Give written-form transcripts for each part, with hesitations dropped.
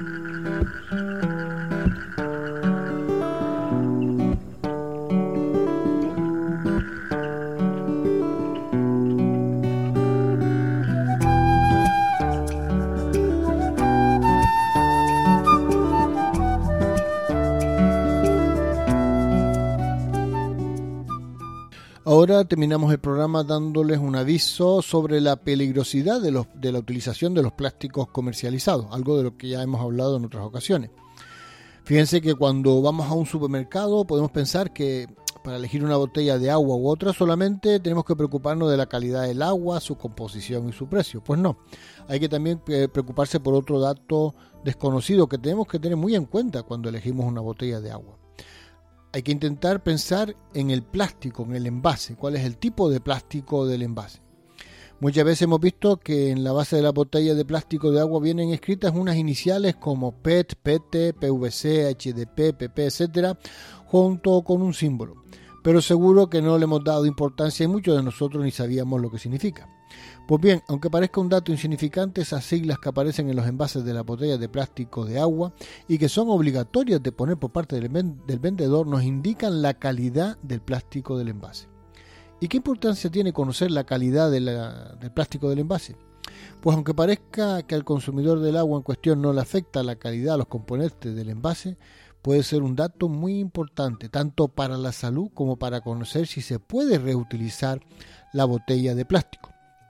Ahora terminamos el programa dándoles un aviso sobre la peligrosidad de la utilización de los plásticos comercializados, algo de lo que ya hemos hablado en otras ocasiones. Fíjense que cuando vamos a un supermercado podemos pensar que para elegir una botella de agua u otra solamente tenemos que preocuparnos de la calidad del agua, su composición y su precio. Pues no, hay que también preocuparse por otro dato desconocido que tenemos que tener muy en cuenta cuando elegimos una botella de agua. Hay que intentar pensar en el plástico, en el envase, cuál es el tipo de plástico del envase. Muchas veces hemos visto que en la base de la botella de plástico de agua vienen escritas unas iniciales como PET, PT, PVC, HDP, PP, etc., junto con un símbolo. Pero seguro que no le hemos dado importancia y muchos de nosotros ni sabíamos lo que significa. Pues bien, aunque parezca un dato insignificante, esas siglas que aparecen en los envases de la botella de plástico de agua y que son obligatorias de poner por parte del vendedor nos indican la calidad del plástico del envase. ¿Y qué importancia tiene conocer la calidad del plástico del envase? Pues aunque parezca que al consumidor del agua en cuestión no le afecta la calidad a los componentes del envase, puede ser un dato muy importante, tanto para la salud como para conocer si se puede reutilizar la botella de plástico.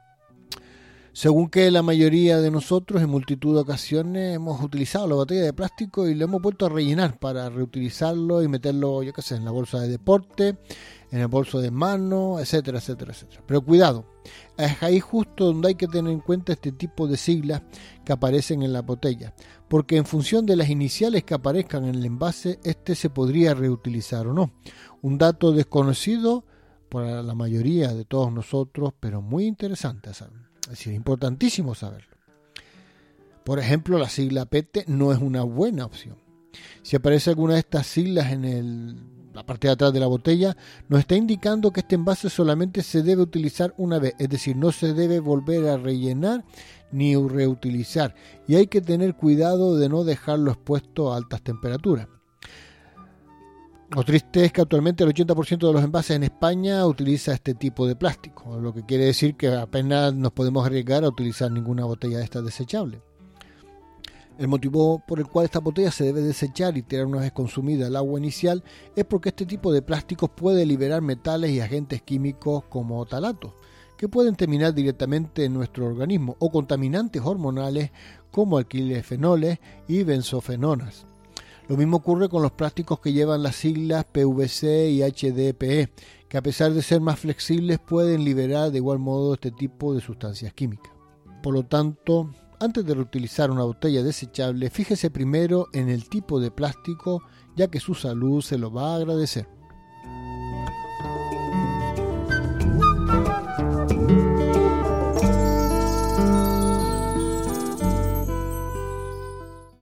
Según que la mayoría de nosotros en multitud de ocasiones hemos utilizado la botella de plástico y lo hemos vuelto a rellenar para reutilizarlo y meterlo, en la bolsa de deporte, en el bolso de mano, etcétera, etcétera, etcétera. Pero cuidado, es ahí justo donde hay que tener en cuenta este tipo de siglas que aparecen en la botella, porque en función de las iniciales que aparezcan en el envase, se podría reutilizar o no. Un dato desconocido para la mayoría de todos nosotros, pero muy interesante a saber. Es decir, importantísimo saberlo. Por ejemplo, la sigla PET no es una buena opción. Si aparece alguna de estas siglas en la parte de atrás de la botella, nos está indicando que este envase solamente se debe utilizar una vez, es decir, no se debe volver a rellenar ni reutilizar, y hay que tener cuidado de no dejarlo expuesto a altas temperaturas. Lo triste es que actualmente el 80% de los envases en España utiliza este tipo de plástico, lo que quiere decir que apenas nos podemos arriesgar a utilizar ninguna botella de estas desechable. El motivo por el cual esta botella se debe desechar y tirar una vez consumida el agua inicial es porque este tipo de plásticos puede liberar metales y agentes químicos como otalatos, que pueden terminar directamente en nuestro organismo, o contaminantes hormonales como alquilefenoles y benzofenonas. Lo mismo ocurre con los plásticos que llevan las siglas PVC y HDPE, que a pesar de ser más flexibles pueden liberar de igual modo este tipo de sustancias químicas. Por lo tanto, antes de reutilizar una botella desechable, fíjese primero en el tipo de plástico, ya que su salud se lo va a agradecer.